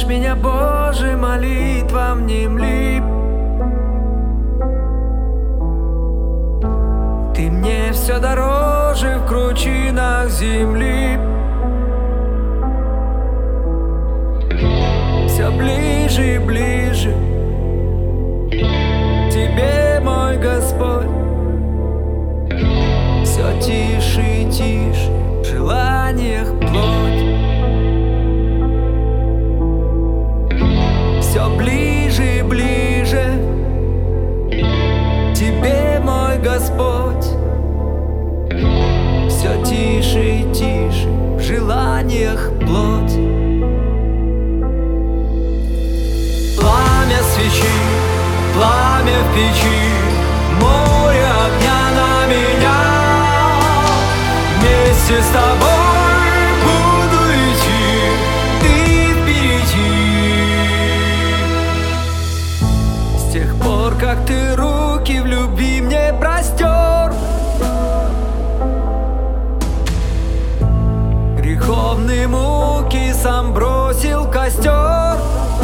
Помнишь меня, Боже, молитвам внемли. Ты мне все дороже в кручинах земли. Все ближе и ближе Тебе, мой Господь. Все тише и тише в желаниях плоть. Все ближе и ближе Тебе, мой Господь. Все тише и тише в желаниях плоть. Пламя свечи, пламя в печи, море огня на меня. Вместе с тобой буду идти, ты впереди. С тех пор, как ты руки в любви мне простер, греховные муки сам бросил в костер.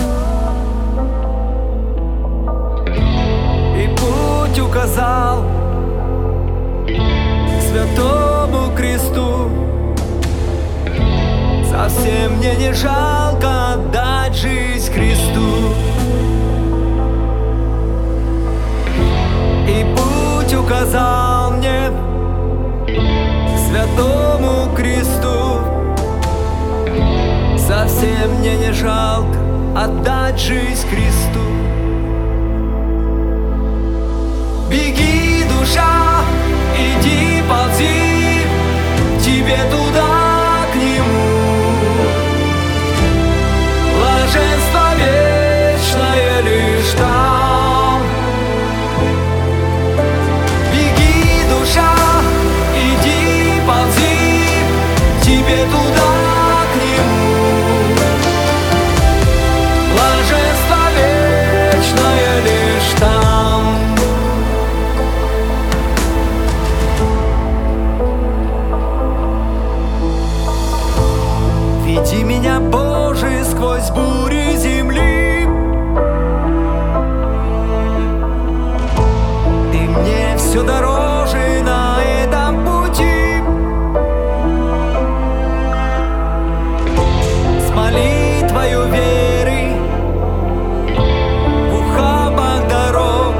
И путь указал к святому кресту. Совсем мне не жалко отдать жизнь Христу. И путь указал мне к святому кресту. Совсем мне не жалко отдать жизнь Христу. Беги, душа, иди, ползи, тебе туда, к Нему. Блаженство вечное лишь там. Беги, душа, иди, ползи, тебе туда, к Нему. Блаженство вечное лишь там. Веди меня, Боже, сквозь бури земли. Ты мне все дороже на этом пути. С молитвою веры в ухабах дорог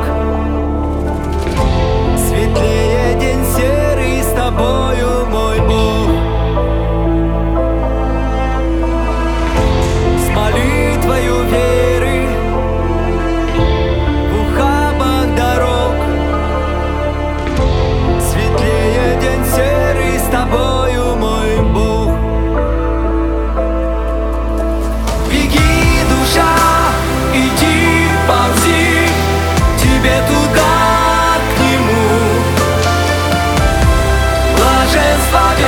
светлее день серый с тобою, мой Бог. Молитвою веры в ухабах дорог светлее день серый с тобою, мой Бог. Беги, душа, иди, ползи, тебе туда, к Нему. Блаженство